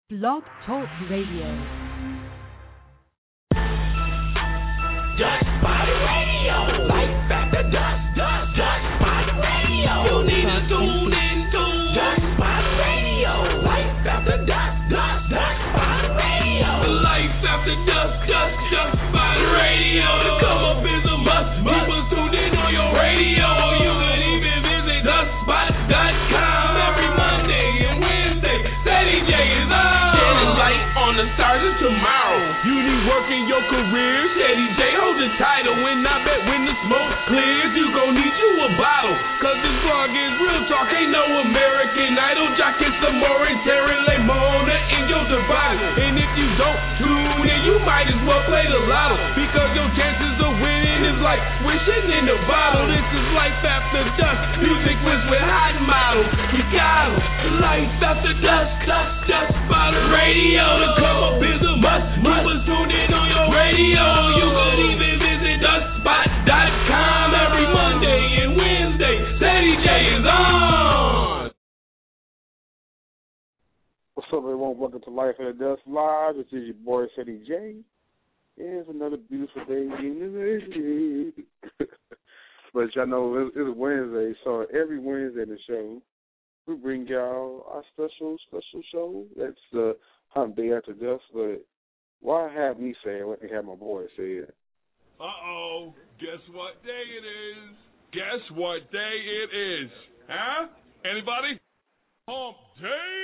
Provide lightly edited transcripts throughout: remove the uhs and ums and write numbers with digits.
Blog Talk Radio. Dust Body Radio. Life after dust, dust, dust Body Radio. You need to tune in to Dust Body Radio. Life after dust, dust, dust Body Radio. Life after dust, dust, dust Body Radio. To come up is a must. People tuned in on your radio. You can even visit dustspot.com every Monday and Wednesday. Steady J is on. Shining light on the stars of tomorrow. You need work in your career. Steady J hold the title. And I bet when the smoke clears, you gon' need you a bottle. Cause this vlog is real talk. Ain't no American Idol. Jockin' some more and tearing like Mona in your device. And if you don't tune in, you might as well play the lotto. Because your chances of winning is like wishing in a bottle. This is life after dust. Music was with hot models. You got 'em. Life after dust, dust, dust by the radio. To come up is a must. Keep us tuned in on your radio. You could even visit dustspot.com every Monday and Wednesday. Steady J is on. What's up, everyone? Welcome to Life After Dust Live. This is your boy, Steady J. It's another beautiful day in the city. But y'all know it's Wednesday, so every Wednesday in the show, we bring y'all our special show. That's the Hump Day After Dust. But why have me say it when they have my boy say it? Uh-oh. Guess what day it is? Guess what day it is? Huh? Anybody? Hump Day?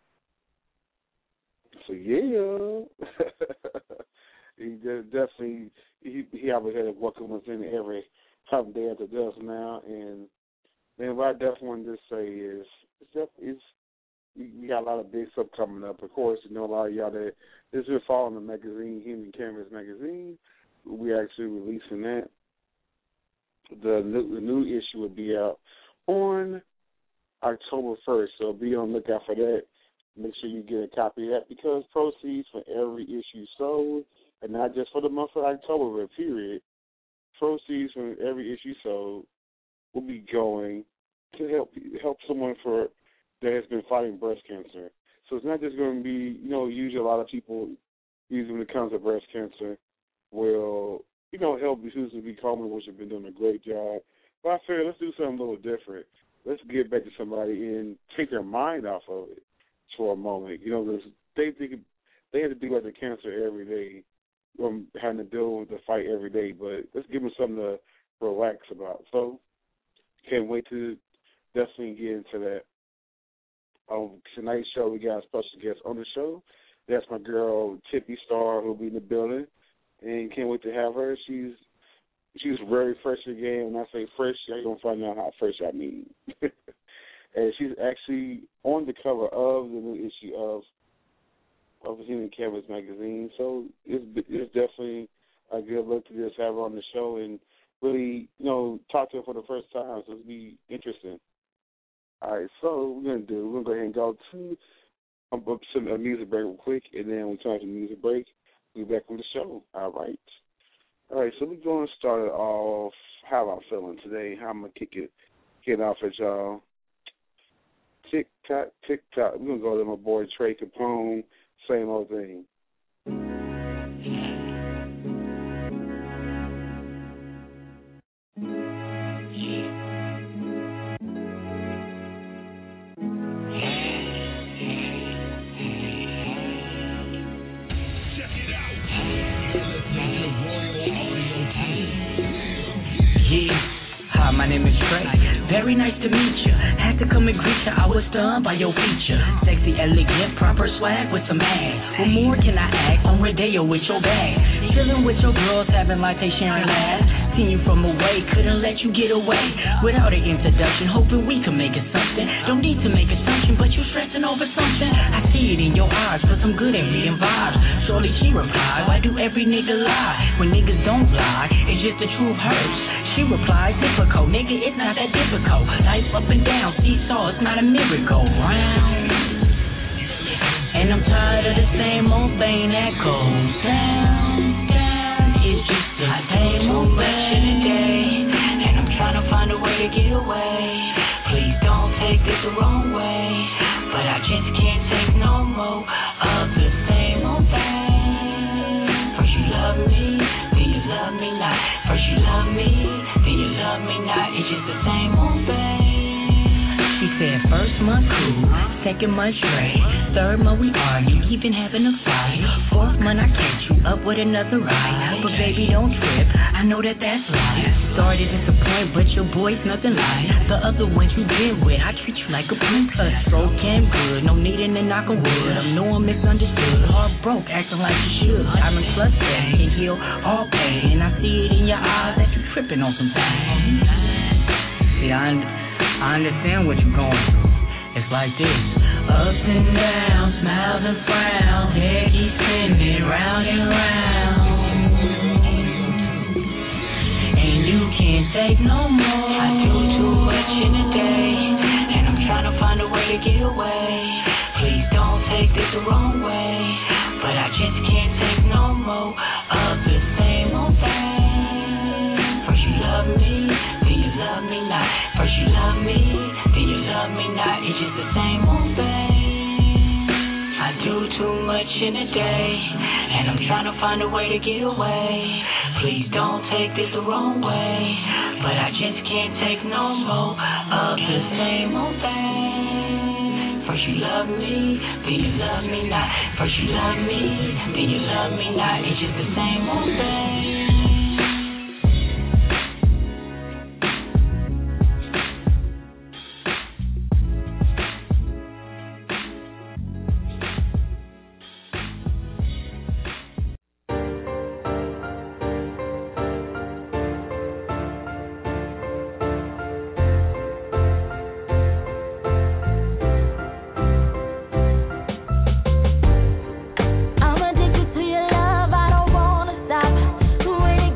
So yeah. He definitely he out here welcome us in every Hump Day After Dust now. And then what I definitely want to say is we got a lot of big stuff coming up. Of course, you know, a lot of y'all that has been following the magazine, Human Canvas magazine. We actually releasing that. The new issue will be out on October 1st, so be on the lookout for that. Make sure you get a copy of that because proceeds for every issue sold, and not just for the month of October, but period, proceeds from every issue sold will be going to help someone that has been fighting breast cancer. So it's not just going to be, you know, usually a lot of people, usually when it comes to breast cancer, will, you know, help Susan B. Coleman, which have been doing a great job. But I figured let's do something a little different. Let's get back to somebody and take their mind off of it for a moment. You know, because they have to deal with the cancer every day, having to deal with the fight every day. But let's give them something to relax about. So can't wait to definitely get into that. Tonight's show, we got a special guest on the show. That's my girl, Tippy Star, who'll be in the building. And can't wait to have her. She's very fresh again. When I say fresh, you're going to find out how fresh I mean. And she's actually on the cover of the new issue of Human Canvas magazine. So it's definitely a good look to just have her on the show and really, you know, talk to her for the first time. So it'll be interesting. All right, so what we're going to go ahead and go to a music break real quick, and then when we turn to the music break, we'll be back on the show. All right, so we're going to start it off how I'm feeling today, how I'm going to kick it off at y'all. Tick-tock, tick-tock. We're going to go to my boy Trey Capone, same old thing. My name is Trey. Very nice to meet you. Had to come and greet you. I was stunned by your feature. Sexy, elegant, proper swag with some ass. What more can I ask? On Rodeo with your bag. Chilling with your girls, having like they sharing laughs. Seen you from away, couldn't let you get away. Without an introduction, hoping we can make it something. Don't need to make assumption, but you stressing over something. I see it in your eyes, but I'm good at reading vibes. Surely she replied, why do every nigga lie? When niggas don't lie, it's just the truth hurts. She replied, difficult, nigga, it's not that difficult. Life up and down, seesaw, it's not a miracle. Round. And I'm tired of the same old thing that goes down, down. It's just the same old thing today. And I'm trying to find a way to get away. Please don't take this the wrong way, but I just can't take no more. second month straight. Third month we argue, even having a fight. Fourth month I catch you up with another ride. But baby, don't trip, I know that that's life. Sorry to disappoint, but your boy's nothing like the other ones you been with. I treat you like a princess, stroking good, no needing to knock on wood. I'm knowing misunderstood, heart broke, acting like you should. I'm in plus that can heal all pain, and I see it in your eyes that you tripping on some things. See, I understand what you're going through. It's like this: ups and downs, smiles and frowns, head keeps spinning round and round. And you can't take no more. I do too much in a day, and I'm trying to find a way to get away. Please don't take this the wrong way, but I just can't take no more of the same old thing. First you love me, then you love me not. First you love me, then you love me not. It's just the same old thing. I do too much in a day, and I'm trying to find a way to get away. Please don't take this the wrong way, but I just can't take no more of the same old thing. First you love me, then you love me not. First you love me, then you love me not. It's just the same old thing. I'm addicted to your love, I don't wanna stop. When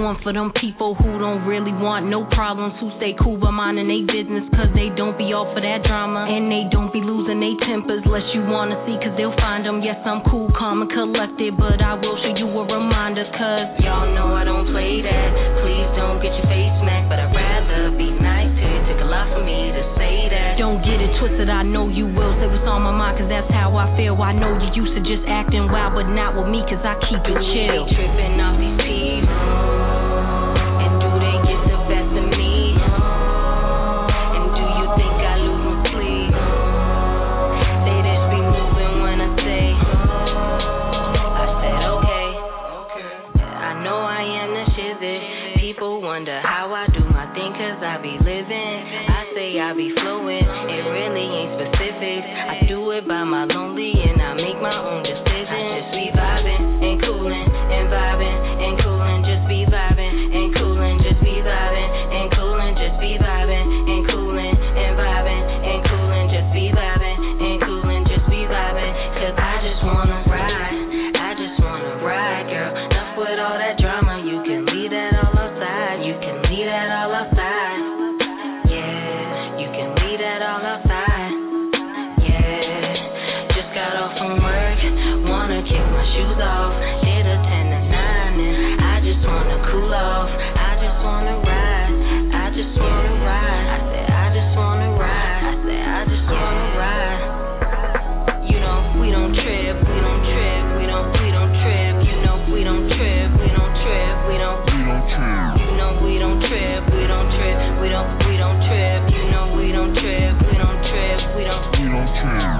one for them people who don't really want no problems, who stay cool but minding they business, cause they don't be all for that drama, and they don't be losing they tempers, less you wanna see, cause they'll find them. Yes, I'm cool, calm and collected, but I will show you a reminder, cause y'all know I don't play that. Please don't get your face smacked, but I'd rather be nice to you. Take a lot for me to say that. Don't get it twisted, I know you will say what's on my mind, cause that's how I feel. I know you used to just acting wild, but not with me, cause I keep it chill. They tripping off these people, and do they get the best of me? And do you think I lose my sleep? They just be moving when I say, I said okay. I know I am the shizzit. People wonder how I do my thing, cause I be living. I say I be flowing, it really ain't specific. I do it by my lonely, and I make my own decisions. Just be vibing and cooling and vibing and cooling. Just be vibing and cooling. Just be vibing and cooling. Just be vibing and cooling and vibing and cooling. Just be vibing and cooling. Just be vibing. Cause I just wanna ride. I just wanna ride, girl. Enough with all that drama. You can leave that all outside. You can leave that all outside. Yeah, you can leave that all outside. Yeah, just got off from work. Wanna kick my shoes off. Hit a 10 to 9 and I just wanna cool off. I just wanna ride. I just wanna ride. I said I just wanna ride. I said I just wanna ride. You know we don't trip. We don't trip. We don't trip. You know we don't trip. We don't trip. We don't trip. You know we don't trip. We don't trip. We don't trip. You know we don't trip. We don't trip. We don't trip.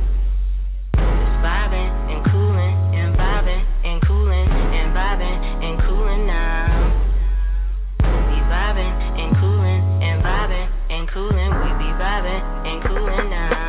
Vibing and cooling and vibing and cooling and vibing and cooling now. We vibing and cooling and vibing and cooling. We be vibing and cooling now.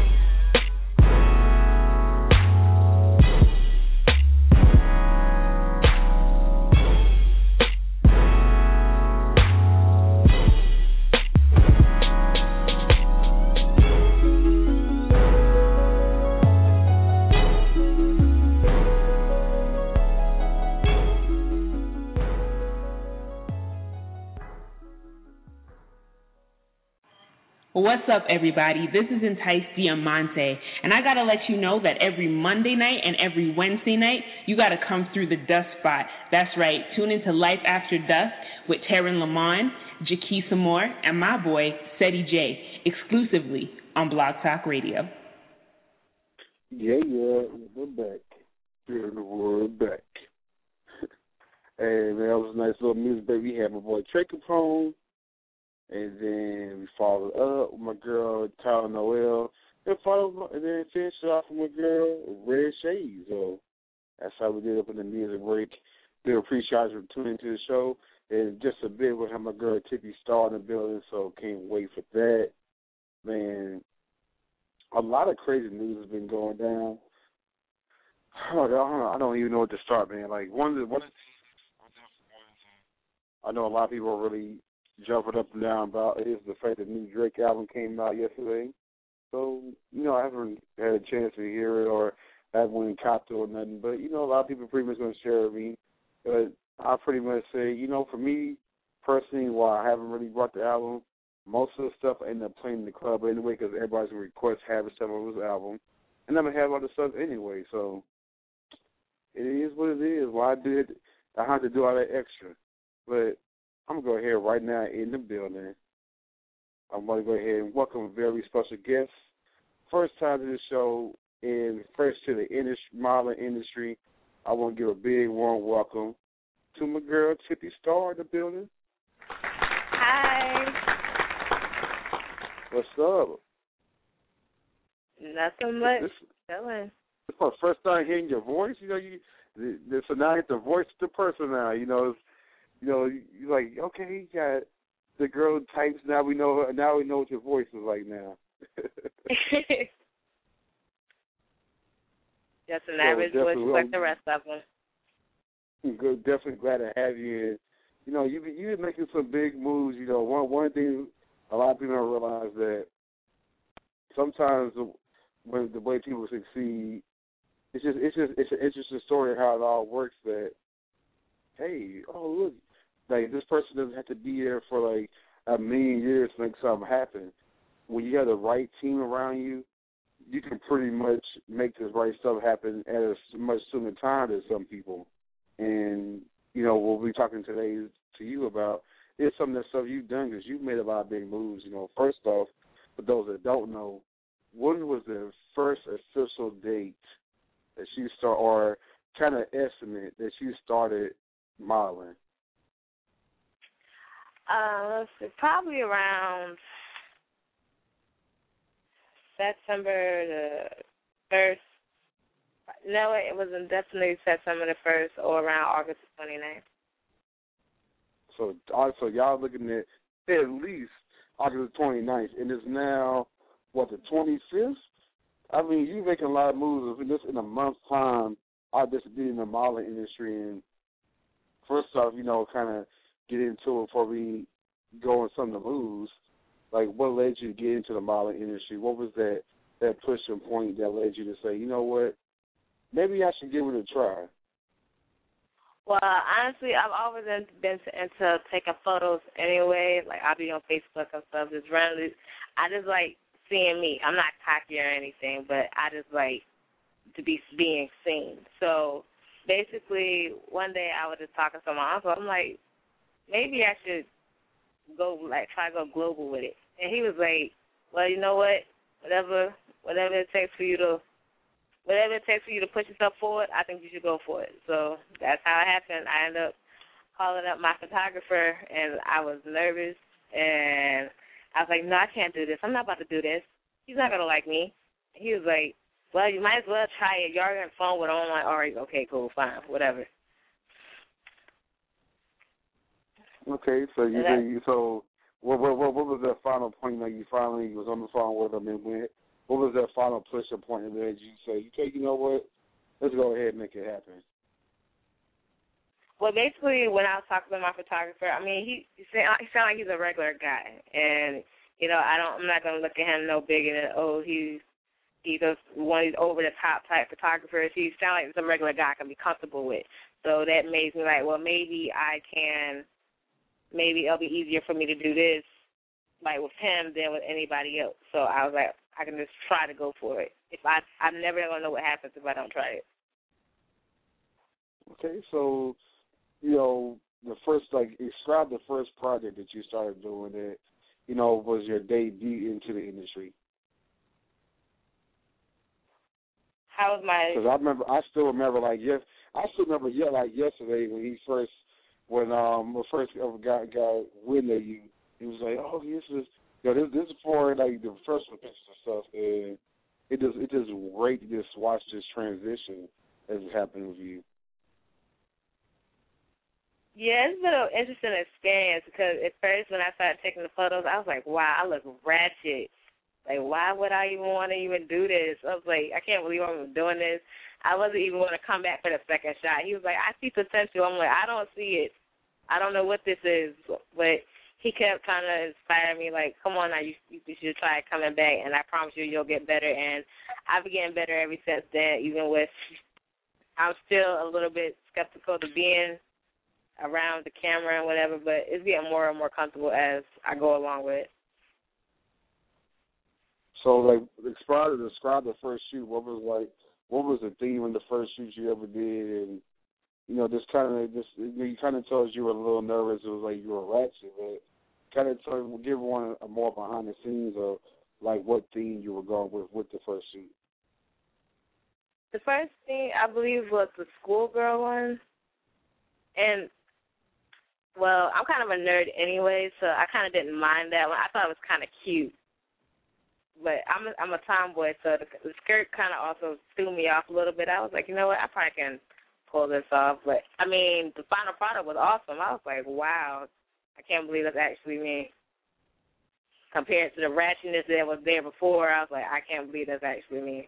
What's up, everybody? This is Entice Diamante, and I gotta let you know that every Monday night and every Wednesday night, you gotta come through the Dust Spot. That's right, tune into Life After Dusk with Taryn Lamont, Jaquisa Moore, and my boy, Seti J, exclusively on Blog Talk Radio. Yeah, we're back. We're back. Hey, man, that was a nice little music, baby. We had my boy Trey Capone. And then we followed up with my girl Tyler Noel, and then finished off with my girl Red Shades. So that's how we did up in the music break. We appreciate you for tuning into the show. And just a bit, we'll have my girl Tippy Star in the building, so can't wait for that. Man, a lot of crazy news has been going down. I don't even know what to start, man. Like one of the I know a lot of people are really jumping up and down about is the fact that the new Drake album came out yesterday. So, I haven't had a chance to hear it or I haven't went and copped it or nothing. But, a lot of people pretty much going to share with me. But I pretty much say, for me personally, while I haven't really brought the album, most of the stuff I end up playing in the club anyway because everybody's going to request having some of his album. And I'm going to have other stuff anyway. So it is what it is. Well, I had to do all that extra. But I'm going to go ahead right now in the building. I'm going to go ahead and welcome a very special guest. First time to the show and first to the modeling industry. I want to give a big warm welcome to my girl Tippy Star in the building. Hi. What's up? Nothing much. Chilling. It's my first time hearing your voice. So now I get to voice the person now. You're like, okay, you got the girl types. Now we know her. Now we know what your voice is like now. Just an average voice like the rest of them. Good, definitely glad to have you. You've been making some big moves. One thing a lot of people don't realize that sometimes when the way people succeed, it's an interesting story of how it all works. That hey, oh look. like this person doesn't have to be there for like a million years to make something happen. When you have the right team around you, you can pretty much make this right stuff happen at a much sooner time than some people. And, you know, what we're talking today to you about is some of the stuff you've done because you've made a lot of big moves. You know, first off, for those that don't know, when was the first official date that you start, or kind of estimate that you started modeling? Let's see, probably around September the 1st. No, it wasn't definitely September the 1st or around August the 29th. So also y'all looking at least August the 29th, and it's now, what, the 25th? I mean, you're making a lot of moves. Just in a month's time, I'll just be in the modeling industry. And first off, you know, kind of get into it before we go on some of the moves. Like, what led you to get into the modeling industry? What was that pushing point that led you to say, you know what, maybe I should give it a try? Well, honestly, I've always been into taking photos anyway. Like, I'll be on Facebook and stuff. Just randomly, I just like seeing me. I'm not cocky or anything, but I just like to be being seen. So basically, one day I was just talking to my uncle. I'm like, maybe I should go, like, try to go global with it. And he was like, well, you know what? Whatever it takes for you to push yourself forward, I think you should go for it. So that's how it happened. I ended up calling up my photographer, and I was nervous, and I was like, no, I can't do this. I'm not about to do this. He's not going to like me. He was like, well, you might as well try it. You're already on the phone with him. I'm like, all right, okay, cool, fine, whatever. Okay, so what was that final point that you finally was on the phone with him, and what was that final push-up point that made you say, okay, you know what, let's go ahead and make it happen? Well, basically, when I was talking to my photographer, I mean, he sounded like he's a regular guy, and you know, I'm not gonna look at him no bigger than he's just one of these over-the-top type photographers. He sounds like he's a regular guy I can be comfortable with. So that made me like, well, maybe it'll be easier for me to do this, like, with him than with anybody else. So I was like, I can just try to go for it. I'm never going to know what happens if I don't try it. Okay, so, you know, describe the first project that you started doing that, you know, was your debut into the industry. How was my... Because I still remember yesterday when the first ever got wind of you. He was like, oh, this is for like the first pictures and stuff, and it just great to just watch this transition as it happened with you. Yeah, it's been an interesting experience because at first when I started taking the photos, I was like, wow, I look ratchet. Like, why would I even want to even do this? I was like, I can't believe I'm doing this. I wasn't even going to come back for the second shot. He was like, I see potential. I'm like, I don't see it. I don't know what this is. But he kept trying to inspire me, like, come on now, you should try coming back, and I promise you'll get better. And I've been getting better ever since then, even with I'm still a little bit skeptical to being around the camera and whatever, but it's getting more and more comfortable as I go along with it. So, like, describe the first shoot. What was the theme in the first shoot you ever did? And, you know, you kind of told us you were a little nervous. It was like you were ratchet, but kind of give everyone a more behind the scenes of, like, what theme you were going with the first shoot. The first thing, I believe, was the schoolgirl one. And, well, I'm kind of a nerd anyway, so I kind of didn't mind that one. I thought it was kind of cute. But I'm a tomboy, so the skirt kind of also threw me off a little bit. I was like, you know what, I probably can pull this off. But, I mean, the final product was awesome. I was like, wow, I can't believe that's actually me. Compared to the ratchetness that was there before, I was like, I can't believe that's actually me.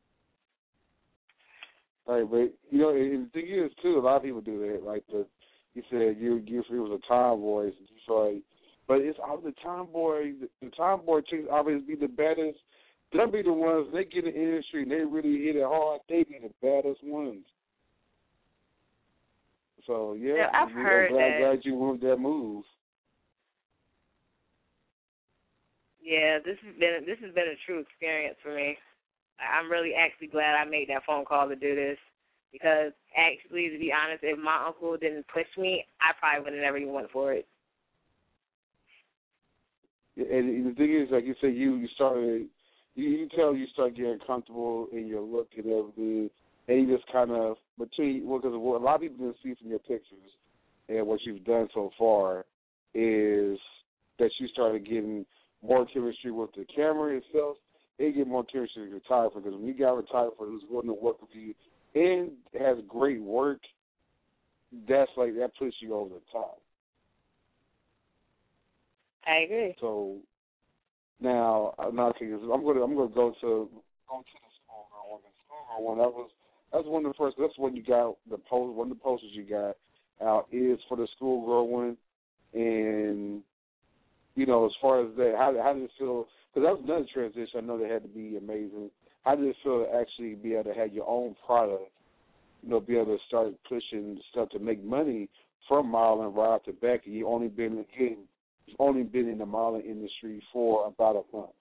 Right, but, you know, and the thing is, too, a lot of people do that. Like, you said you was a tomboy, so it's like, but it's all the tomboy chicks always be the baddest. They'll be the ones, they get in the industry and they really hit it hard, they be the baddest ones. So I've heard that. I'm glad you moved that move. Yeah, this has been a true experience for me. I'm really actually glad I made that phone call to do this, because actually, to be honest, if my uncle didn't push me, I probably would have never even went for it. And the thing is, like you said, you started. You can tell you start getting comfortable in your look and everything, and you just kind of because a lot of people didn't see from your pictures and what you've done so far is that you started getting more chemistry with the camera itself, and get more chemistry with your photographer. Because when you got a photographer who's willing to work with you and has great work, that puts you over the top. I agree. So now, I'm going to go to the schoolgirl one. That's one of the first. That's when you got one of the posters you got out is for the schoolgirl one, and as far as that, how did it feel? Because that was another transition. I know that had to be amazing. How did it feel to actually be able to have your own product? Be able to start pushing stuff to make money from modeling right off the back, and you've only been in the modeling industry for about a month.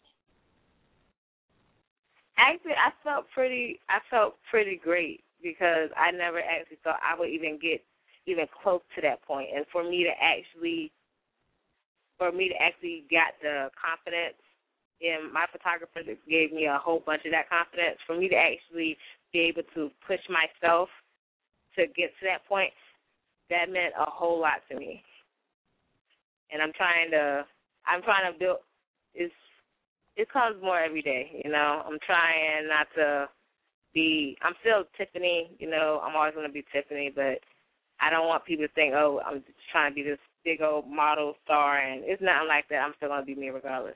Actually, I felt pretty great, because I never actually thought I would even get close to that point. And for me to actually got the confidence, and my photographer gave me a whole bunch of that confidence, for me to actually be able to push myself to get to that point, that meant a whole lot to me. And I'm trying to build. It comes more every day, I'm trying not to be. I'm still Tiffany, I'm always going to be Tiffany, but I don't want people to think, oh, I'm just trying to be this big old model star, and it's nothing like that. I'm still going to be me regardless.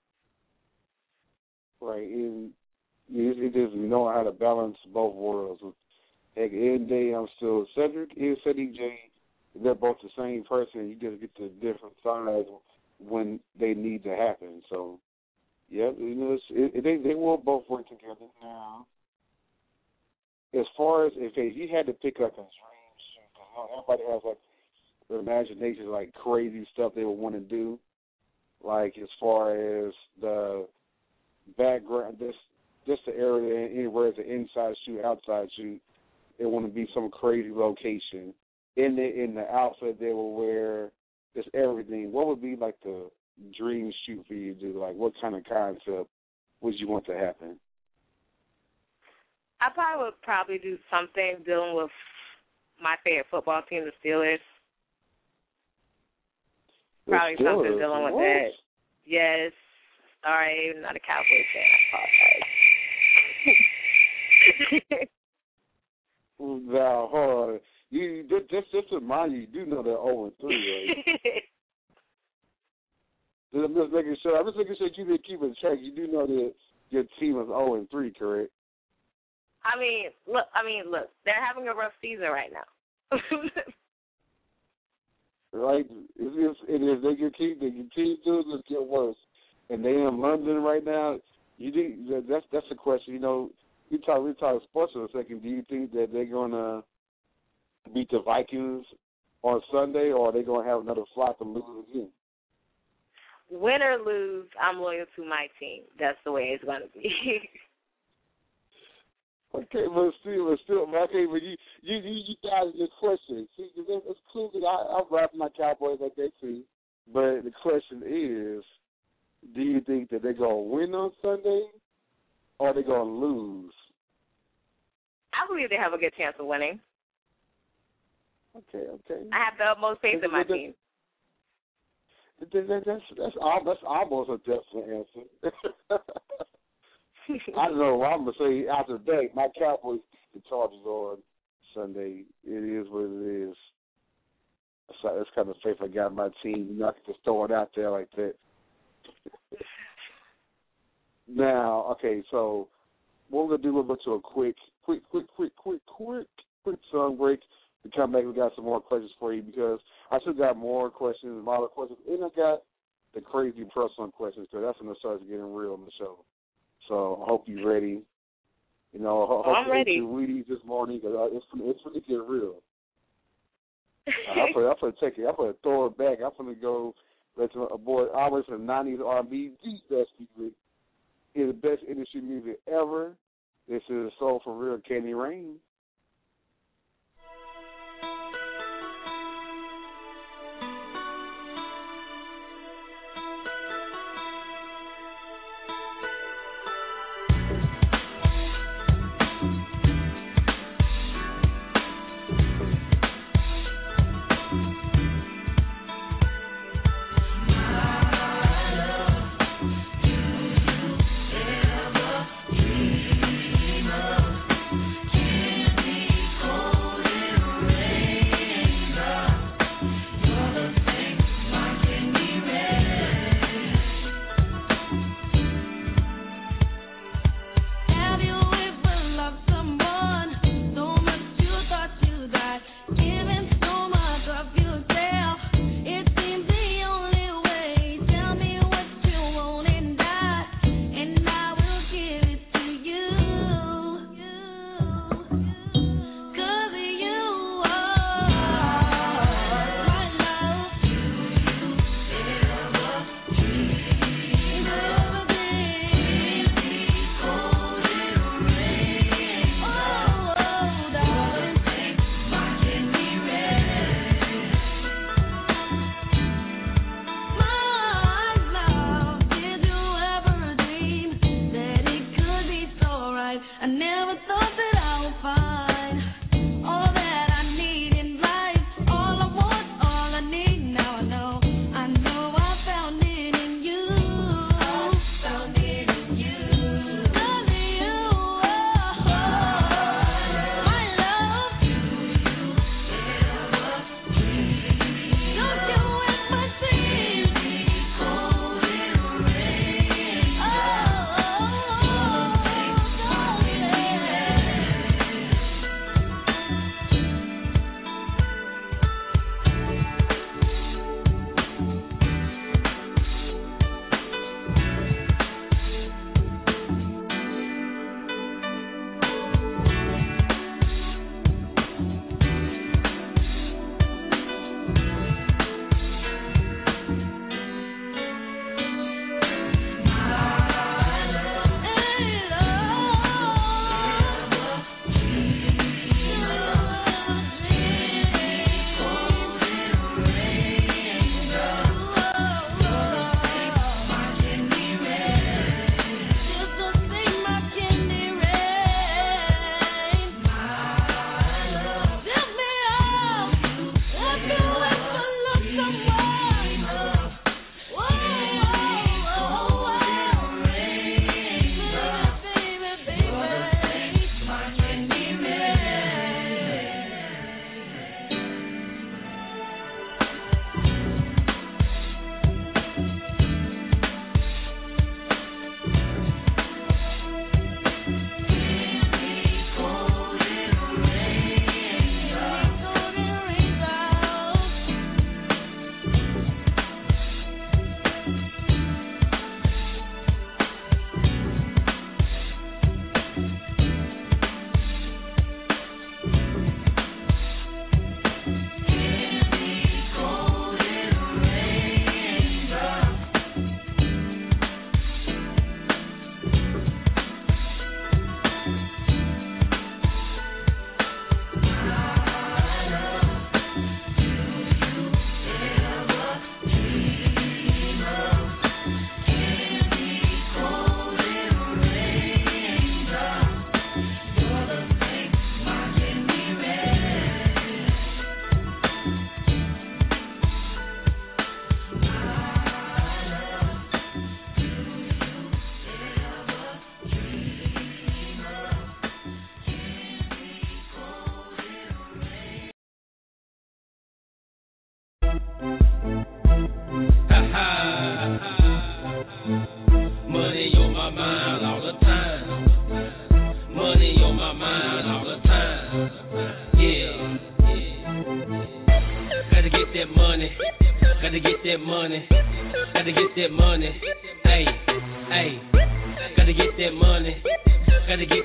Right, and it is knowing how to balance both worlds. At the end of the day, I'm still Cedric and Cedric J. They're both the same person. You just get to different sides when they need to happen. So, yeah, they will both work together. Now, as far as if you had to pick up a dream shoot, everybody has their imagination, crazy stuff they would want to do. As far as the background, just the area, anywhere it's an inside shoot, outside shoot, they want to be some crazy location. In the outfit they will wear, just everything. What would be the dream shoot for you to do? What kind of concept would you want to happen? I probably do something dealing with my favorite football team, the Steelers. Probably something dealing with that. Yes. Sorry, I'm not a Cowboys fan. I apologize. Now, hold on. Just to remind you do know they're 0-3, right? I'm just making sure you didn't keep it track. You do know that your team is 0-3, correct? I mean, look, they're having a rough season right now. Right? If they continue to just get worse, and they're in London right now, that's the question. We talk sports for a second. Do you think that they're going to beat the Vikings on Sunday, or are they going to have another flop and lose again? Win or lose, I'm loyal to my team. That's the way it's going to be. Okay, but you guys just question. See, it's cool that I'm rapping my Cowboys like that too. But the question is, do you think that they're going to win on Sunday, or are they going to lose? I believe they have a good chance of winning. Okay. I have the utmost faith in my team. That's almost a definite answer. I don't know what I'm going to say after that. My Cowboys beat the Chargers on Sunday. It is what it is. So that's kind of faith I got in my team. I can just throw it out there like that. Now, okay, so what we're going to do, we'll go to a quick song break. We come back, we got some more questions for you, because I still got more questions, model questions, and I got the crazy personal questions, because that's when it starts getting real on the show. So I hope you're ready. I hope I'm ready. You Wheaties this morning, because it's going to get real. I'm gonna take it. I'm gonna throw it back. I'm gonna go back to a boy always from the '90s R&B. The best music is the best industry music ever. This is Soul for Real, Candy Rain.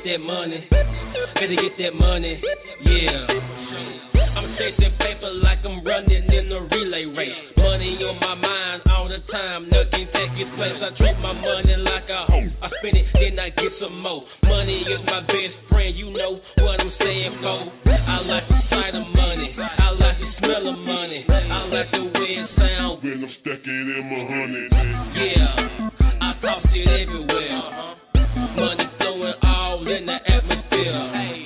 Gotta get that money, yeah. I'm chasing paper like I'm running in a relay race. Money on my mind all the time, nothing take its place. I treat my money like a hoe. I spend it, then I get some more. Money is my best friend, you know what I'm saying, for. I like the sight of money, I like the smell of money, I like the way it sounds when I'm stuck in my honey. Yeah, I toss it everywhere. Money flowing all in the atmosphere. Hey.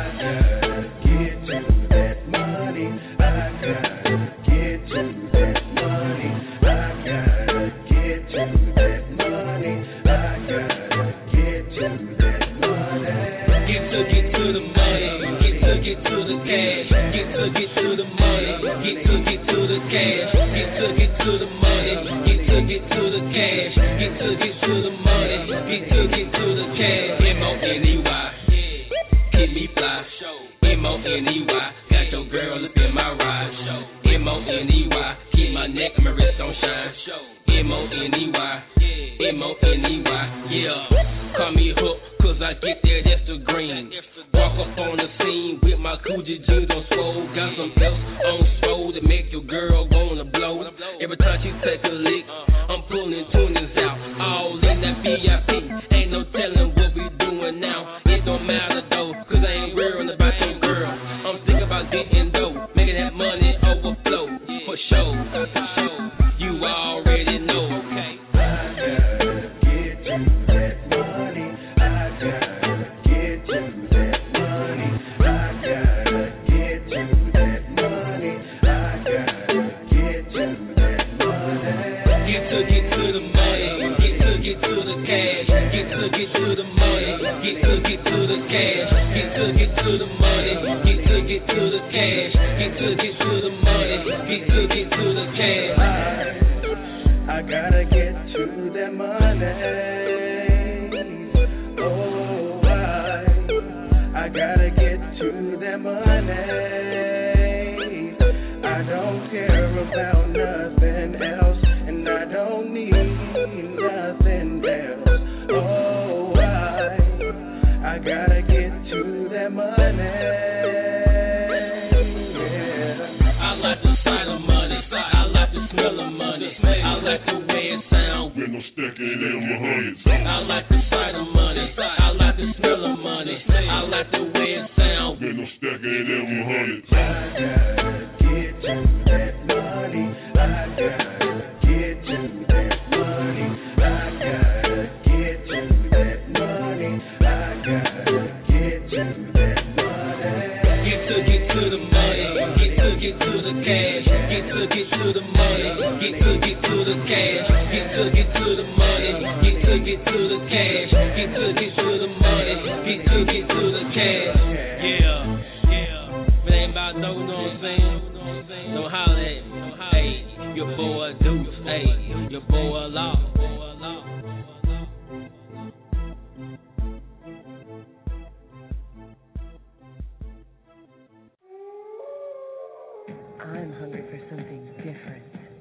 I'm hungry for something different.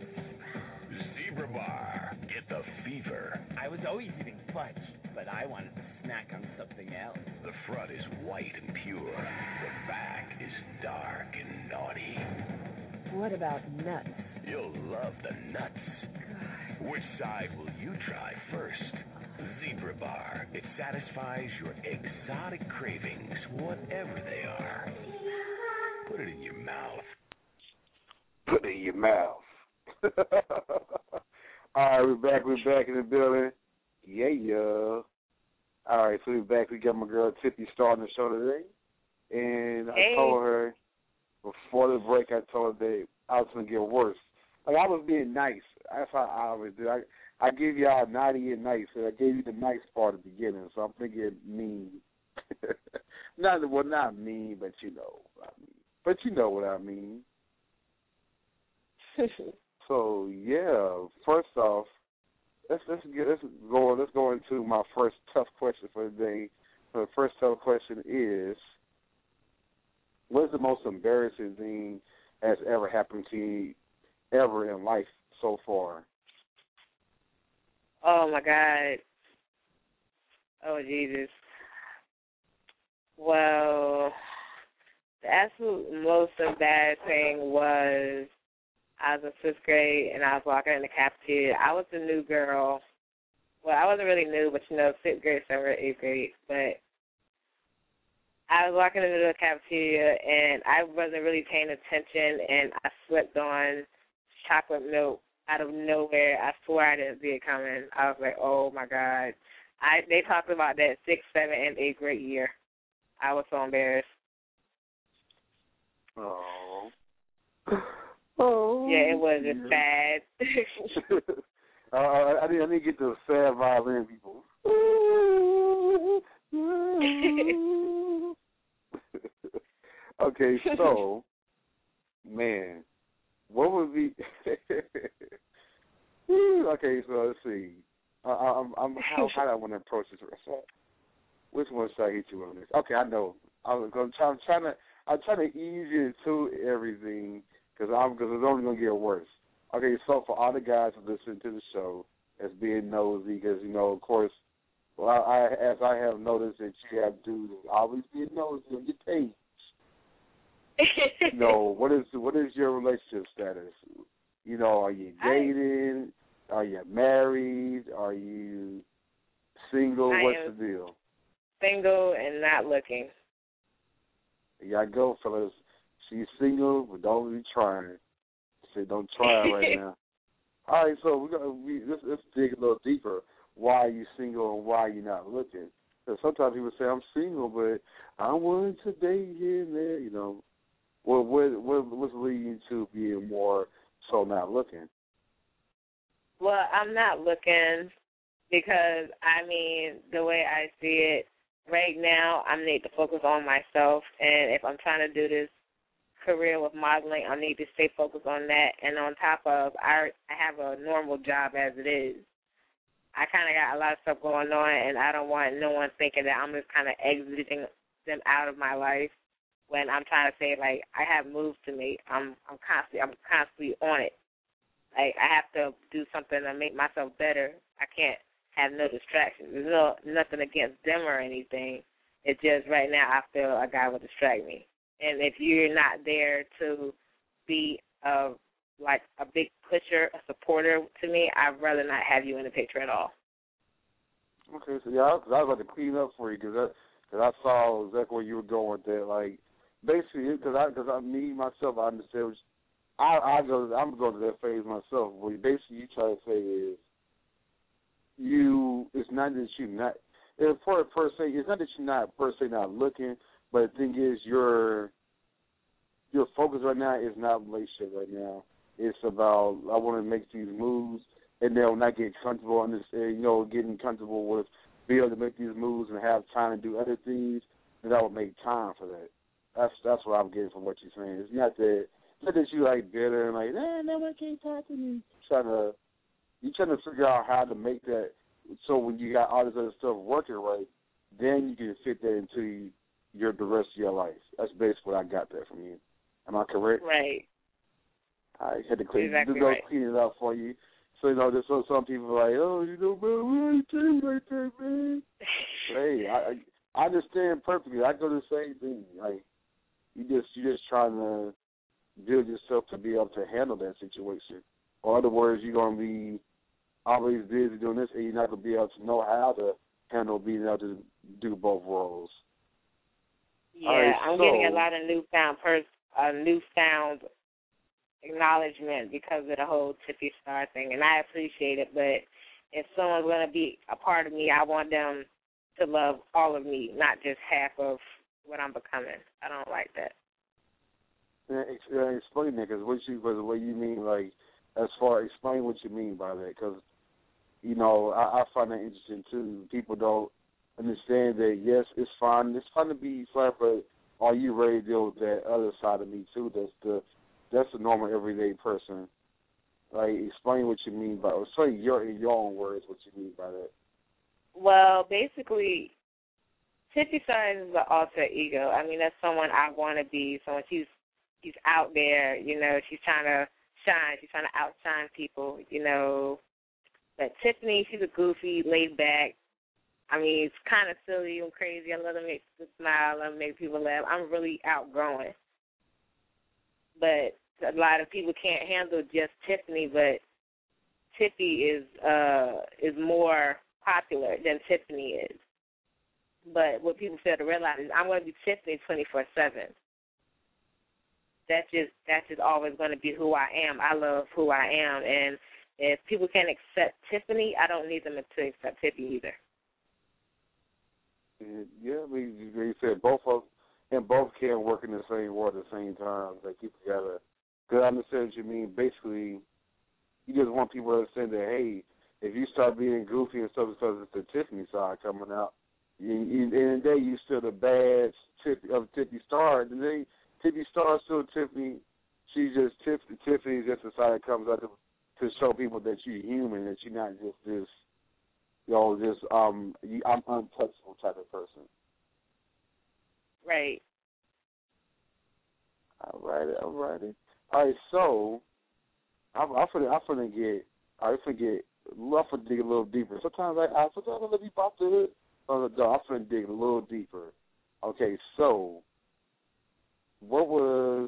Zebra Bar. Get the fever. I was always eating fudge, but I wanted to snack on something else. The front is white and pure. The back is dark and naughty. What about nuts? You'll love the nuts. God. Which side will you try first? Zebra Bar. It satisfies your exotic cravings, whatever they are. Put it in your mouth. Put it in your mouth. All right, we're back in the building. Yeah. All right, so we're back. We got my girl Tippy starting the show today. And I told her, before the break, I told her that I was going to get worse. Like, I was being nice. That's how I always do. I give y'all naughty and nice. So I gave you the nice part at the beginning, so I'm thinking mean. not mean, but you know what I mean. But you know what I mean. So yeah, first off, let's go into my first tough question for the day. So the first tough question is, what is the most embarrassing thing that's ever happened to you ever in life so far? Oh my God. Oh Jesus. Well, The absolute most embarrassing was I was in 5th grade and I was walking in the cafeteria. I was the new girl. Well, I wasn't really new, but 5th grade, 7th grade, 8th grade. But I was walking into the cafeteria and I wasn't really paying attention, and I slipped on chocolate milk out of nowhere. I swear I didn't see it coming. I was like, oh my God. They talked about that 6th, 7th, and 8th grade year. I was so embarrassed. Oh. Oh. Yeah, it was just bad. I need to get the sad violin people. Okay, so, man, what would be? Okay, so let's see. How do I want to approach this? Which one should I hit you on this? Okay, I know. I'm trying to ease you into everything because it's only gonna get worse. Okay, so for all the guys who listen to the show as being nosy, because of course, well, as I have noticed that you have dudes always being nosy on your page. What is your relationship status? Are you dating? Are you married? Are you single? What's the deal? Single and not looking. Yeah, go, fellas. She's single, but don't be trying. Say don't try right now. All right, so let's dig a little deeper. Why are you single and why are you not looking? Because sometimes people say I'm single, but I want to date here and there. Well, what's leading to being more so not looking? Well, I'm not looking because, the way I see it, right now I need to focus on myself. And if I'm trying to do this career with modeling, I need to stay focused on that. And on top of, I have a normal job as it is. I kind of got a lot of stuff going on, and I don't want no one thinking that I'm just kind of exiting them out of my life when I'm trying to say, like, I have moves to make. I'm constantly on it. Like, I have to do something to make myself better. I can't have no distractions. There's nothing against them or anything. It's just right now I feel a guy will distract me. And if you're not there to be a big pusher, a supporter to me, I'd rather not have you in the picture at all. Okay, so I was about to clean up for you because I saw exactly where you were going with that. Like, basically, because me myself, I understand. I'm going to that phase myself. What basically you try to say is it's not that you're not. Per se, it's not that you're not per se not looking, but the thing is your focus right now is not relationship right now. It's about I want to make these moves, and they'll not get comfortable getting comfortable with being able to make these moves and have time to do other things, and I would make time for that. That's what I'm getting from what you're saying. It's not that you like bitter and like, no one can't talk to me. You're trying to figure out how to make that so when you got all this other stuff working right, then you can fit that into the rest of your life. That's basically what I got there from you. Am I correct? Right. I had to clean it up for you. So, there's some people are like, oh, man, why you doing like that, man? Hey, I understand perfectly. I go the same thing. Like, you're just trying to build yourself to be able to handle that situation. Or in other words, you're going to be always busy doing this, and you're not going to be able to know how to handle being able to do both roles. Yeah, right, I'm getting a lot of newfound acknowledgement because of the whole Tiffy Star thing, and I appreciate it. But if someone's going to be a part of me, I want them to love all of me, not just half of what I'm becoming. I don't like that. Yeah, explain that, because what you mean, like, as far as explain what you mean by that, because, I find that interesting, too. People don't understand that, yes, it's fine to be flat, but are you ready to deal with that other side of me, too? That's the normal, everyday person. Like, explain what you mean by it. Explain in your own words what you mean by that. Well, basically, Tiffy Star is the alter ego. I mean, that's someone I want to be. Someone she's out there, she's trying to shine. She's trying to outshine people, But Tiffany, she's a goofy, laid back, I mean, it's kind of silly and crazy. I love to make people smile. I love to make people laugh. I'm really outgrowing. But a lot of people can't handle just Tiffany, but Tiffy is more popular than Tiffany is. But what people fail to realize is I'm going to be Tiffany 24/7. That's just always going to be who I am. I love who I am, and if people can't accept Tiffany, I don't need them to accept Tiffy either. Yeah, I mean, you said both can work in the same world at the same time. They keep together. Because I understand what you mean. Basically, you just want people to understand that, hey, if you start being goofy and stuff because it's the Tiffany side coming out, in the day you still the bad Tiffany Star. Today, Tiffany Star is still Tiffany. She's just Tiffany. Tiffany is just the side that comes out to show people that you're human, that you're not just this, I'm untouchable type of person. Right. All righty. All right, so I'm finna dig a little deeper. Sometimes I let me pop the hood. I'm finna dig a little deeper. Okay, so what was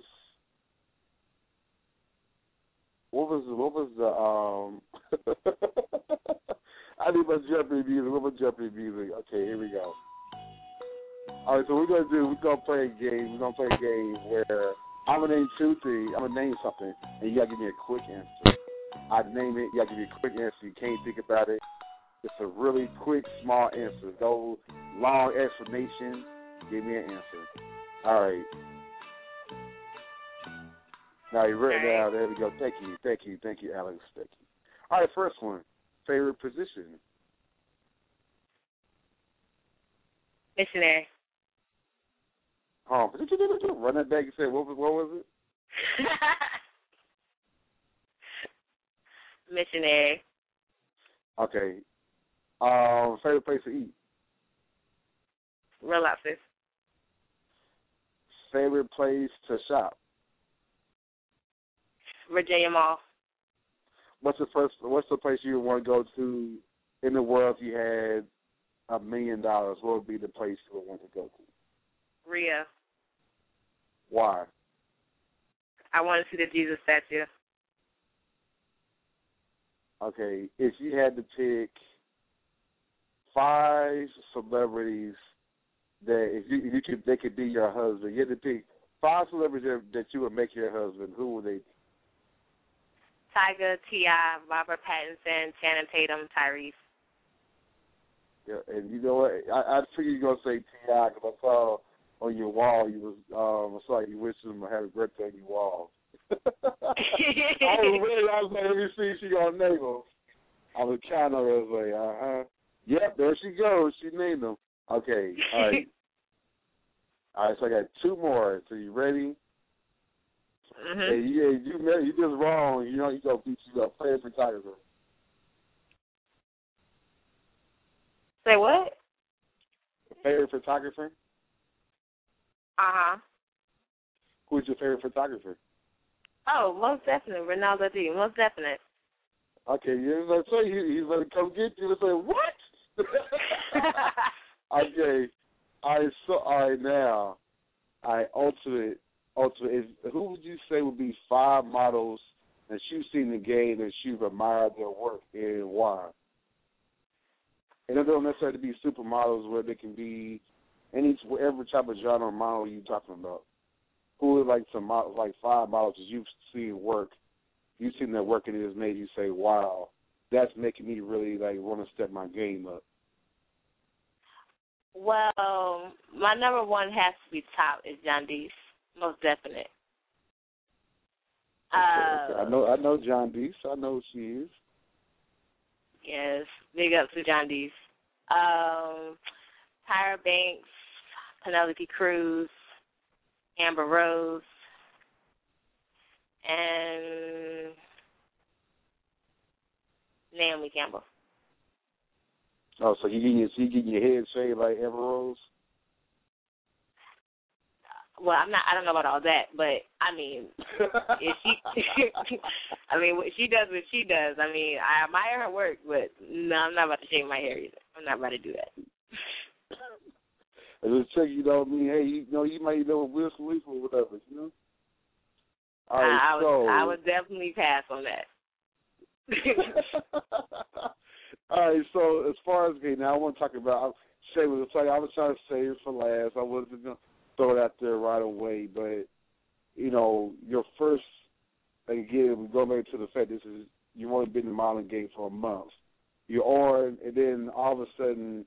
the I need my Jeopardy music. What was Jeopardy music? Okay, here we go. All right, so we're gonna play a game. We're gonna play a game where I'm gonna name two things. I'm gonna name something, and you gotta give me a quick answer. I name it. You gotta give me a quick answer. You can't think about it. It's a really quick, small answer. No long explanation. Give me an answer. All right. Now you're ready. Now there we go. Thank you, Alex. Thank you. All right, first one. Favorite position. Missionary. Oh, run that back and say what was it? Missionary. Okay. Favorite place to eat. Real Lobsters. Favorite place to shop. Virginia Mall. What's the place you would want to go to in the world if you had $1 million? What would be the place you would want to go to? Rio. Why? I want to see the Jesus statue. Okay, if you had to pick 5 celebrities that they could be your husband, you had to pick 5 celebrities that you would make your husband. Who would they be? Tyga, T.I., Robert Pattinson, Channing Tatum, Tyrese. Yeah, and you know what? I figured you were going to say T.I. because I saw on your wall you was I saw you wishing him a happy birthday on your wall. I was like, let me see if she gonna name him. I was kind of like, yep, there she goes. She named him. Okay, all right. All right, so I got 2 more. So you ready? Mm-hmm. Hey, you just wrong. You know, you go beat you up. Favorite photographer. Say what? Favorite photographer? Uh-huh. Who's your favorite photographer? Oh, most definitely. Ronaldo D. Most definite. Okay, yeah, let's say he's going to come get you and say, what? Okay. All right, now, ultimate, who would you say would be 5 models that you've seen the game that you've admired their work and why? And it don't necessarily be supermodels where they can be every type of genre model you're talking about. Who are like some models, like 5 models that you've seen work, you've seen their work and it has made you say, wow, that's making me really like want to step my game up? Well, my number 1 has to be top is John Deese. Most definite. Okay. I know John Deese. I know who she is. Yes, big up to John Deese. Tyra Banks, Penelope Cruz, Amber Rose, and Naomi Campbell. Oh, so you getting your head shaved like Amber Rose? Well, I don't know about all that, but I mean, if she, she does what she does. I mean, I admire her work, but no, I'm not about to shave my hair either. I'm not about to do that. And the chick, you know, hey, you might know Will Khalifa or whatever, you know. All right, I would definitely pass on that. All right, so as far as now, I want to talk about. I was trying to save it for last. I wasn't gonna throw it out there right away, but your first, again, going back to the fact you've only been in the modeling game for a month. You're on, and then all of a sudden,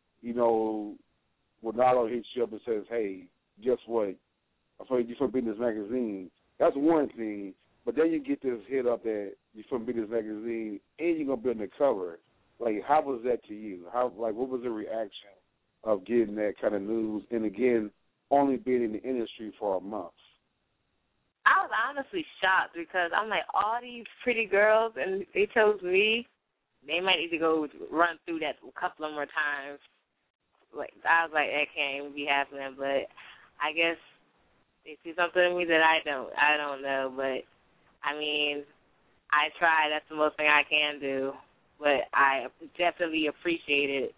Ronaldo hits you up and says, "Hey, guess what? I'm from Business Magazine." That's one thing, but then you get this hit up that you're from Business Magazine, and you're gonna be on the cover. Like, how was that to you? What was the reaction of getting that kind of news? And again, only being in the industry for a month. I was honestly shocked because I'm like, all these pretty girls, and they chose me. They might need to go run through that a couple of more times. Like, I was like, that can't even be happening. But I guess they see something in me that I don't know. But I mean, I try. That's the most thing I can do. But I definitely appreciate it.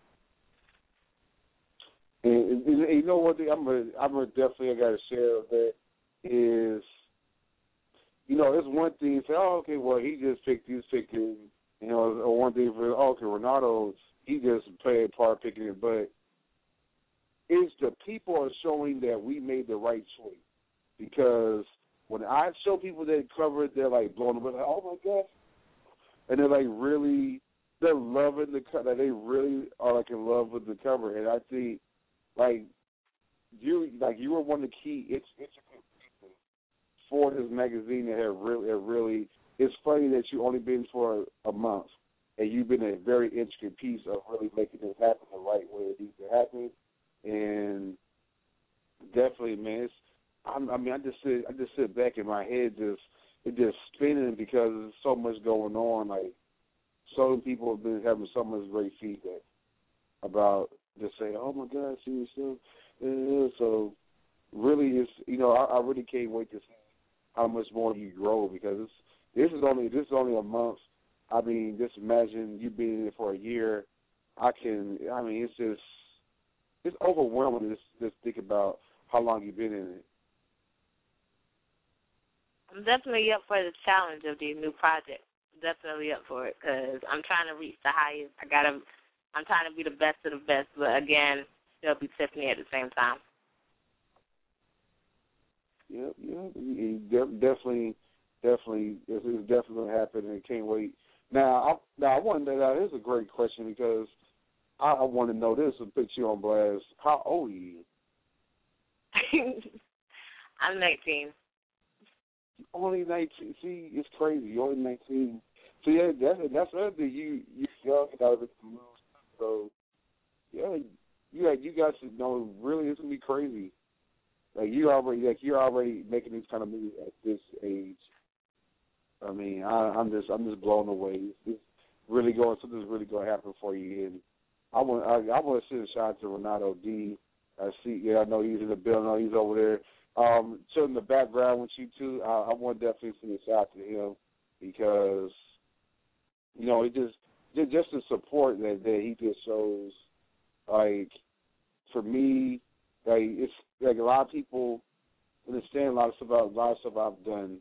And you know what? I'm gonna definitely, I gotta share that is, it's one thing to say, oh, okay, well, he just picked, or one thing for, okay, Ronaldo, he just played a part picking it, but it's the people are showing that we made the right choice. Because when I show people that cover it, they're like blown away, like, oh my God. And they're like they're loving the cover. They really are like in love with the cover. And I think, you were one of the key intricate people for this magazine that have really. It's funny that you only been for a month, and you've been a very intricate piece of really making this happen the right way it needs to happen. And definitely, man, I just sit back in my head just spinning because there's so much going on. Like, so many people have been having so much great feedback about just saying, "Oh my God, see yourself." So really, it's I really can't wait to see how much more you grow, because this is only a month. I mean, just imagine you being in it for a year. It's overwhelming to just think about how long you've been in it. I'm definitely up for the challenge of these new projects. Definitely up for it because I'm trying to reach the highest. I'm trying to be the best of the best, but again, still be Tiffany at the same time. Yep. Definitely. It's definitely going to happen, and can't wait. Now I want to know. This is a great question because I want to know this and put you on blast. How old are you? I'm 19. Only 19. See, it's crazy. You're only 19. So yeah, that's another thing. You're young and out of the mood. So yeah, you guys should know. Really, it's gonna be crazy. You're already making these kind of moves at this age. I mean, I'm just blown away. Something's really going to happen for you. And I want to send a shout out to Renato D. I know he's in the building. I know he's over there. So in the background with you too, I want to definitely send a shout out to him because it just the support that he just shows. Like, for me, it's like a lot of people understand a lot of stuff I've done.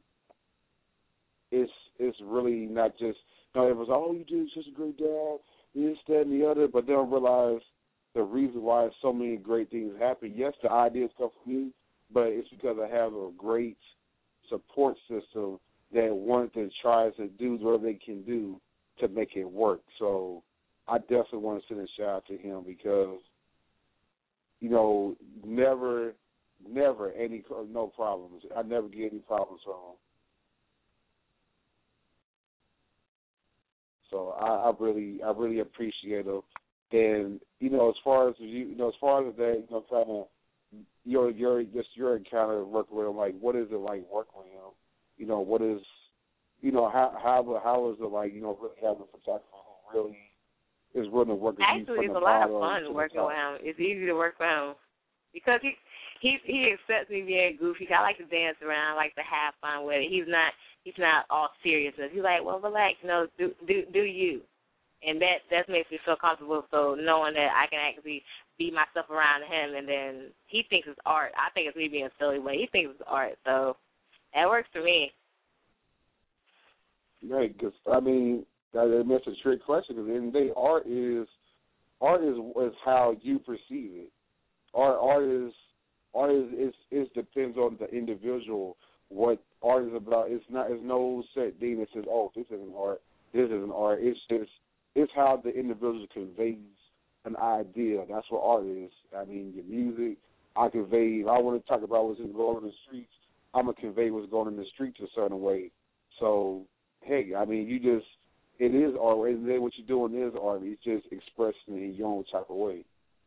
It's really not just everyone's oh, you do such a great dad, this, that, and the other, but they don't realize the reason why so many great things happen. Yes, the ideas come from me, but it's because I have a great support system that wants and tries to do whatever they can do to make it work. So I definitely want to send a shout out to him because, never no problems. I never get any problems from him. So I really appreciate him. And as far as that, kind of your encounter working with him, like, what is it like working with him? What is, how is it like, really having a photographer who really is willing to work with you? Actually, it's a lot of fun working with him. It's easy to work with him because he accepts me being goofy. I like to dance around. I like to have fun with it. He's not all seriousness. He's like, well, relax, do you. And that makes me feel comfortable, so knowing that I can actually be myself around him, and then he thinks it's art. I think it's me being silly, but he thinks it's art, so that works for me. Right, because, I mean, that's a trick question, because in the day, art is how you perceive it. Art depends on the individual, what art is about. It's no set thing that says, oh, this isn't art, this isn't art. It's how the individual conveys an idea. That's what art is. I mean, your music, I convey. If I want to talk about what's going on in the streets, I'm going to convey what's going on in the streets a certain way. So, hey, I mean, it is art, and then what you're doing is art. It's just expressing it in your own type of way.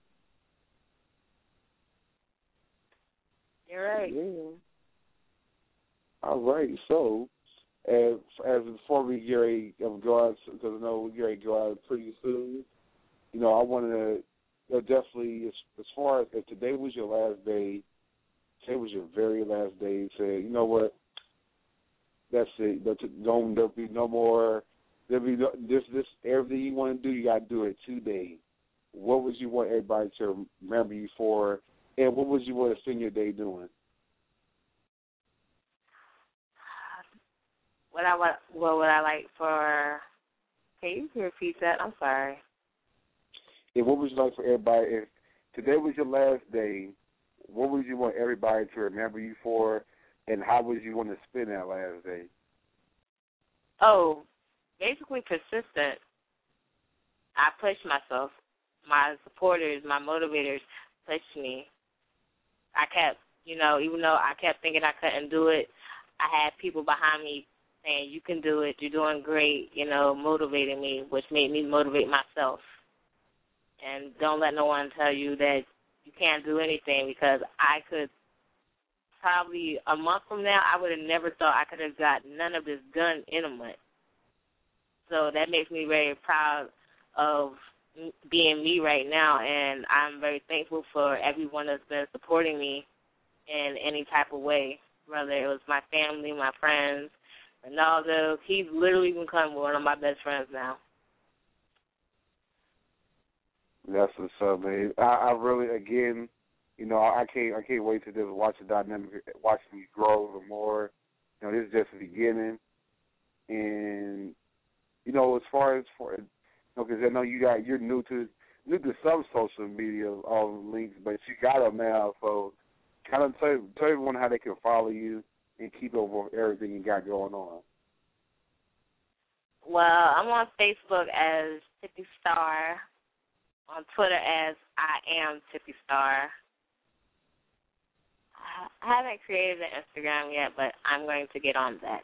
You're right. Yeah. All right. So, as before we get ready to go out, because I know we get ready to go out pretty soon, you know, I want to definitely, as far as if today was your last day, say it was your very last day, say, you know what, that's it. There'll be no more. There'll be this everything you want to do, you got to do it today. What would you want everybody to remember you for, and what would you want to spend your day doing? What would I like for? Can you repeat that? I'm sorry. And what would you like for everybody? If today was your last day, what would you want everybody to remember you for, and how would you want to spend that last day? Oh, basically persistent. I pushed myself. My supporters, my motivators pushed me. I kept, even though I kept thinking I couldn't do it, I had people behind me saying, you can do it, you're doing great, motivating me, which made me motivate myself. And don't let no one tell you that you can't do anything, because I could probably a month from now, I would have never thought I could have got none of this done in a month. So that makes me very proud of being me right now, and I'm very thankful for everyone that's been supporting me in any type of way, whether it was my family, my friends. Ronaldo, he's literally become one of my best friends now. That's what's up, man. I really, again, I can't wait to just watch the dynamic, watching you grow even more. This is just the beginning, and as far as because I know you're new to some social media links, but you got them now. So, kind of tell everyone how they can follow you and keep up with everything you got going on. Well, I'm on Facebook as Tippy Star, on Twitter as I am Tippy Star. I haven't created an Instagram yet, but I'm going to get on that.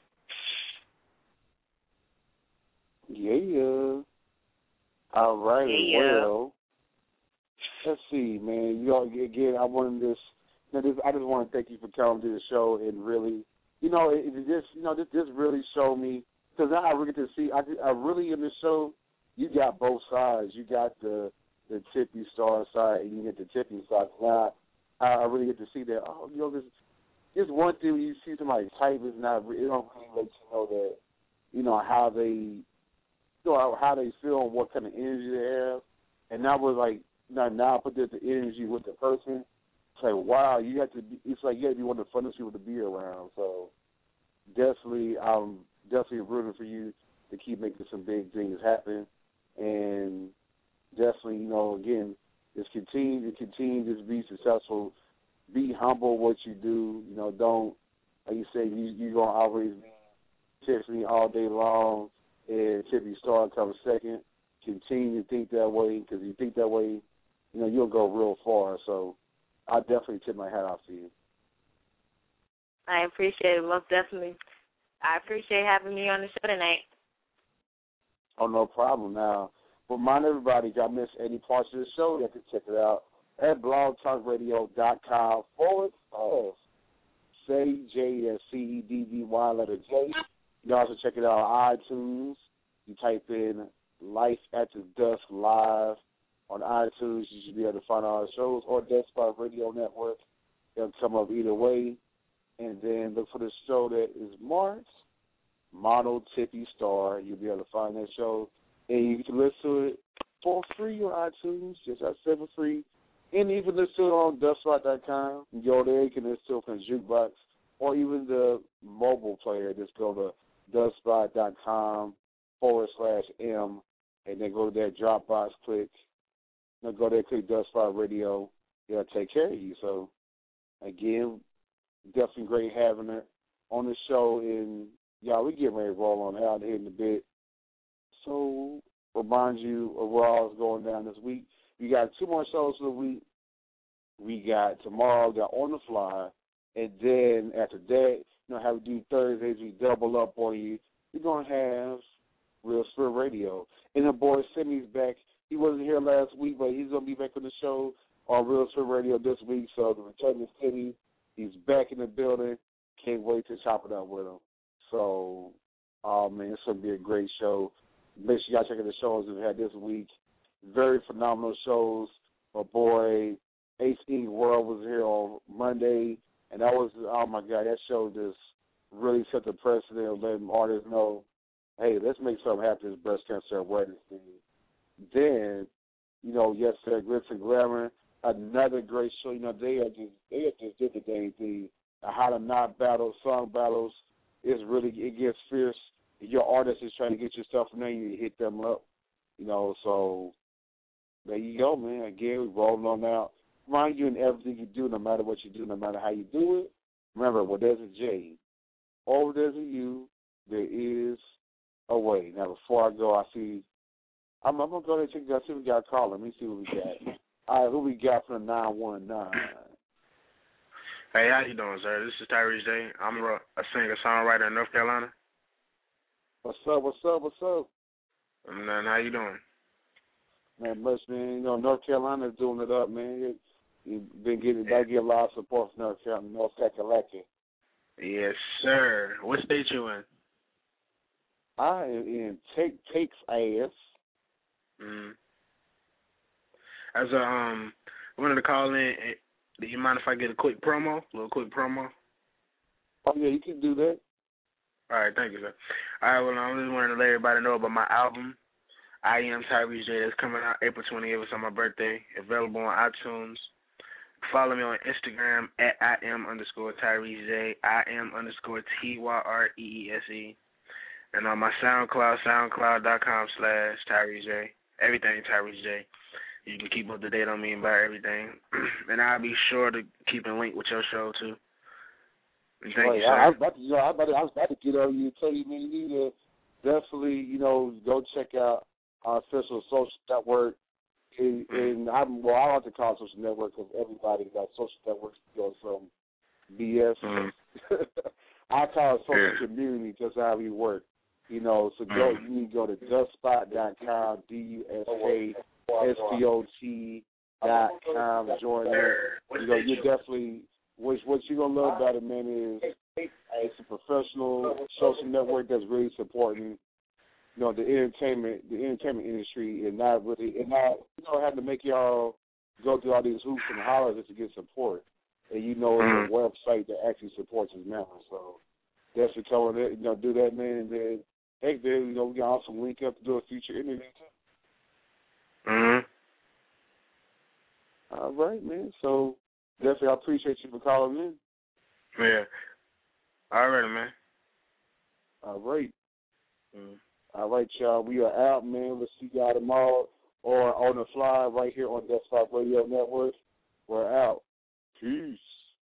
Yeah. All right. Yeah. Well, let's see, man. Again, I wanted this. I just want to thank you for coming to the show and really, this really showed me, because now I really get to see. I really in the show, you got both sides. You got the Tippy Star side, and you get the Tippy side. Now I really get to see that. Oh, this one thing when you see somebody type is not. It don't really let you know that, how they feel and what kind of energy they have. And that was like now I put the energy with the person. It's like, wow, it's like you have to be one of the funnest people to be around. So definitely, I'm definitely rooting for you to keep making some big things happen. And definitely, again, just continue to be successful. Be humble what you do. Don't, like you say, you're going to always be Tiffany all day long, and Tippy Star comes second. Continue to think that way, because if you think that way, you'll go real far. So I definitely tip my hat off to you. I appreciate it, most definitely. I appreciate having me on the show tonight. Oh, no problem. Now, remind everybody, if y'all missed any parts of the show, you can check it out at blogtalkradio.com /Say J, that's CEDDY, letter J. You can also check it out on iTunes. You type in Life After Dusk Live on iTunes. You should be able to find all the shows, or Death Spot Radio Network. They'll come up either way. And then look for the show that is marked Mono Tippy Star. You'll be able to find that show. And you can listen to it for free on iTunes, just as for free. And even listen to it on dustspot.com. You go there, you can listen to it from Jukebox or even the mobile player. Just go to dustspot.com/M and then go to that Dropbox, click. Go there, click Dustspot Radio. It'll take care of you. So, again, definitely great having her on the show. And, y'all, we getting ready to roll on out here in a bit. So, remind you of what all is going down this week. We got 2 more shows for the week. We got tomorrow, we got On the Fly. And then after that, how we do Thursdays, we double up on you. We're going to have Real Spirit Radio. And the boy Simi's back. He wasn't here last week, but he's going to be back on the show on Real Spirit Radio this week. So the return of Simi, he's back in the building. Can't wait to chop it up with him. So, man, it's going to be a great show. Make sure y'all check out the shows we've had this week. Very phenomenal shows. My boy H.E. World was here on Monday, and that was, oh, my God, that show just really set the precedent of letting artists know, hey, let's make something happen this breast cancer awareness thing. Then, yesterday, Glitz and Glamour, another great show. They just did the dang thing. The How to Not Battle, song battles, it gets fierce. If your artist is trying to get your stuff from there, you hit them up. So there you go, man. Again, we're rolling on out. Remind you in everything you do, no matter what you do, no matter how you do it, remember, where there's a J, or where there's a U, there is a way. Now, before I go, I'm going to go ahead and check out, see if we got a caller. Let me see what we got. All right, who we got from the 919? Hey, how you doing, sir? This is Tyrese J. I'm a singer-songwriter in North Carolina. What's up? Man, how you doing? Man, much, man. North Carolina's doing it up, man. You've been getting a lot of support from North Carolina, North Kakalaki. Yes, sir. What state you in? I am in Takes Ass. I wanted to call in. Do you mind if I get a quick promo? A little quick promo? Oh, yeah, you can do that. All right, thank you, sir. All right, well, I just wanted to let everybody know about my album, I Am Tyrese J, that's coming out April 28th. It's on my birthday. Available on iTunes. Follow me on Instagram at IM_Tyrese J, IM_TYREESE. And on my SoundCloud, soundcloud.com/Tyrese J. Everything Tyrese J. You can keep up to date on me about everything. And I'll be sure to keep in link with your show, too. And thank you, sir. I was about to get on you and tell you, man, you need to definitely, go check out our official social network. And I like to call it social network because everybody got social networks goes from BS. I call it social community because how we work. So you need to go to dustspot.com, DUSTSPOT.com, join there. You definitely, what you're going to love about it, man, is it's a professional social network that's really supporting, the entertainment industry and not having to make y'all go through all these hoops and hollers just to get support. And it's a website that actually supports us now. So definitely come in, do that, man, and then hey, there, we can also link up to do a future interview, too. All right, man. So, definitely, I appreciate you for calling in. Yeah. All right, man. All right. All right, y'all. We are out, man. We'll see y'all tomorrow or on the fly right here on Dustspot Radio Network. We're out. Peace.